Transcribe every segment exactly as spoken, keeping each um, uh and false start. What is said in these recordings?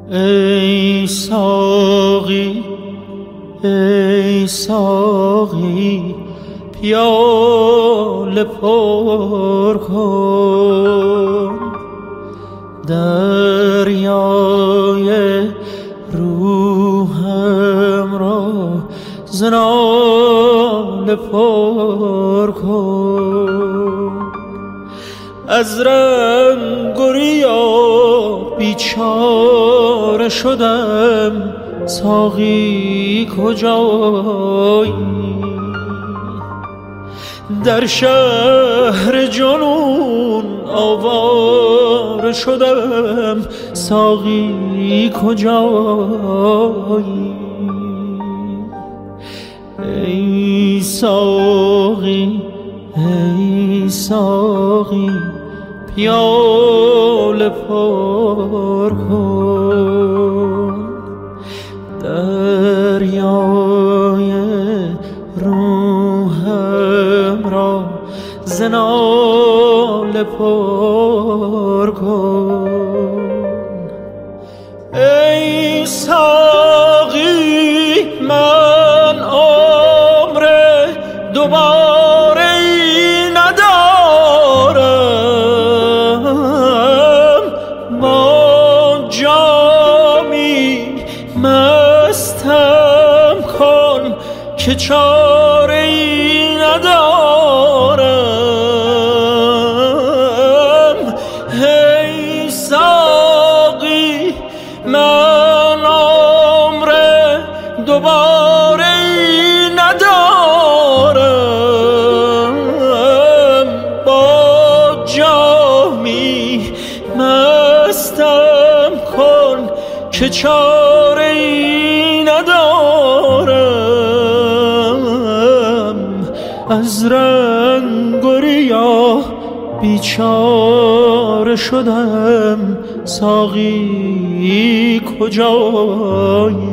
ای ساقی ای ساقی پیاله پر کن، دریای روحم را ز ناله پر کن. از رنگ و ریا بیچاره شدم، ساقی کجایی؟ در شهر جنون آواره شدم، ساقی کجایی؟ ای ساقی ای ساقی پیاله پر کن، دریای روحم را ز ناله پر کن. ای ساقی من عمر دوباره ای ندارم، با جامی مستم کن که چاره ای ندارم. ای ساقی من عمر دوباره ای ندارم، با جامی مستم کن که چاره ای ندارم. از رنگ و ریا بیچاره شدم، ساقی کجایی؟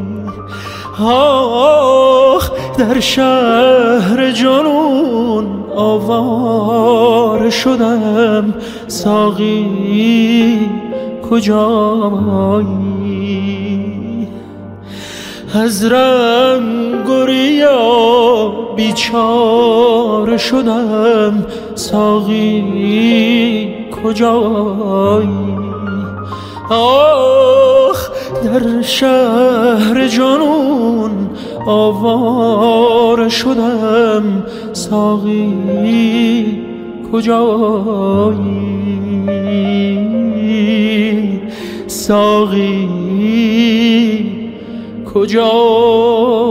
آخ در شهر جنون آواره شدم، ساقی کجایی؟ از رنگ و ریا بیچاره شدم، ساقی کجایی؟ آخ در شهر جنون آواره شدم، ساقی کجایی؟ ساقی کجایی؟